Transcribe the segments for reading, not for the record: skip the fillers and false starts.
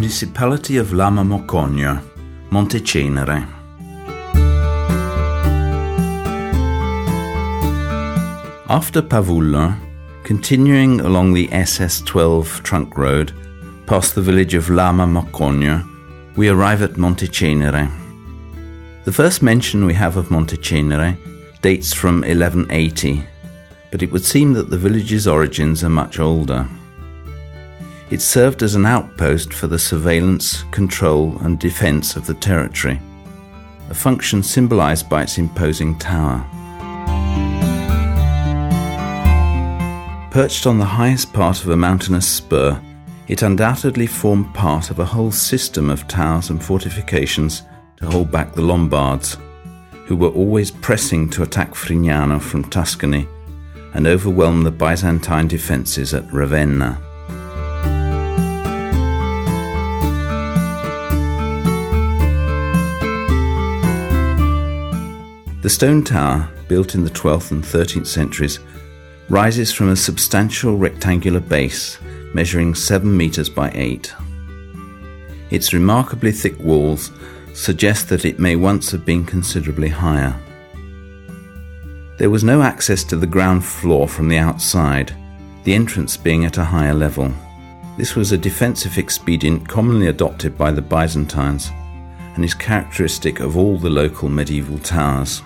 municipality of Lama Mocogna, Montecenere. After Pavullo, continuing along the SS12 trunk road, past the village of Lama Mocogna, we arrive at Montecenere. The first mention we have of Montecenere dates from 1180, but it would seem that the village's origins are much older. It served as an outpost for the surveillance, control and defence of the territory, a function symbolised by its imposing tower. Perched on the highest part of a mountainous spur, it undoubtedly formed part of a whole system of towers and fortifications to hold back the Lombards, who were always pressing to attack Frignano from Tuscany and overwhelm the Byzantine defences at Ravenna. The stone tower, built in the 12th and 13th centuries, rises from a substantial rectangular base measuring 7 metres by 8. Its remarkably thick walls suggest that it may once have been considerably higher. There was no access to the ground floor from the outside, the entrance being at a higher level. This was a defensive expedient commonly adopted by the Byzantines and is characteristic of all the local medieval towers.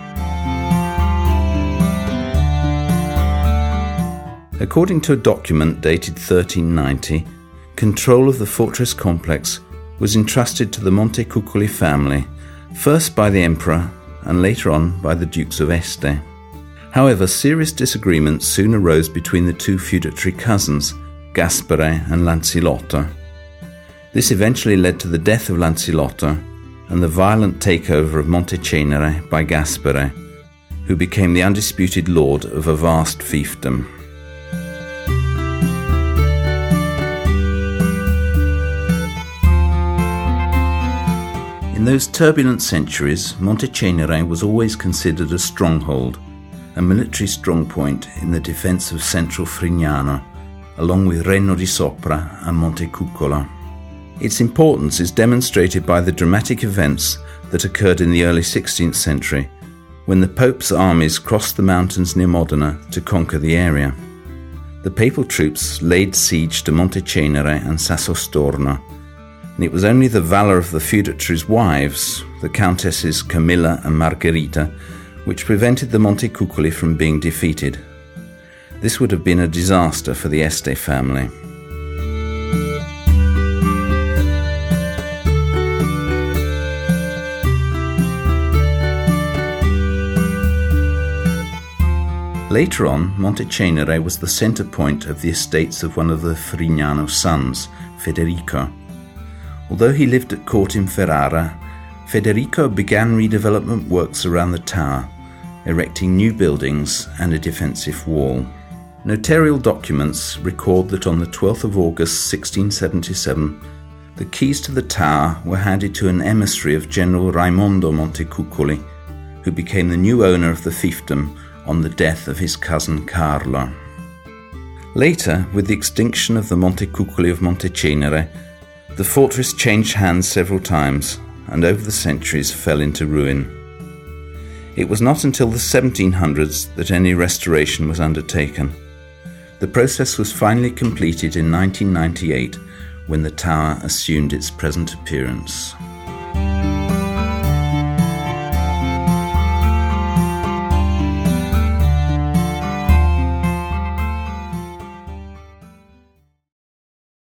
According to a document dated 1390, control of the fortress complex was entrusted to the Montecuccoli family, first by the emperor and later on by the Dukes of Este. However, serious disagreements soon arose between the two feudatory cousins, Gaspare and Lanzilotto. This eventually led to the death of Lanzilotto and the violent takeover of Montecenere by Gaspare, who became the undisputed lord of a vast fiefdom. In those turbulent centuries, Montecenere was always considered a stronghold, a military strongpoint in the defence of central Frignano, along with Renno di Sopra and Montecuccolo. Its importance is demonstrated by the dramatic events that occurred in the early 16th century, when the Pope's armies crossed the mountains near Modena to conquer the area. The papal troops laid siege to Montecenere and Sassostorno, and it was only the valour of the feudatories' wives, the countesses Camilla and Margherita, which prevented the Montecuccoli from being defeated. This would have been a disaster for the Este family. Later on, Montecenere was the centre point of the estates of one of the Frignano sons, Federico. Although he lived at court in Ferrara, Federico began redevelopment works around the tower, erecting new buildings and a defensive wall. Notarial documents record that on the 12th of August 1677, the keys to the tower were handed to an emissary of General Raimondo Montecuccoli, who became the new owner of the fiefdom on the death of his cousin Carlo. Later, with the extinction of the Montecuccoli of Montecenere, the fortress changed hands several times and over the centuries fell into ruin. It was not until the 1700s that any restoration was undertaken. The process was finally completed in 1998 when the tower assumed its present appearance.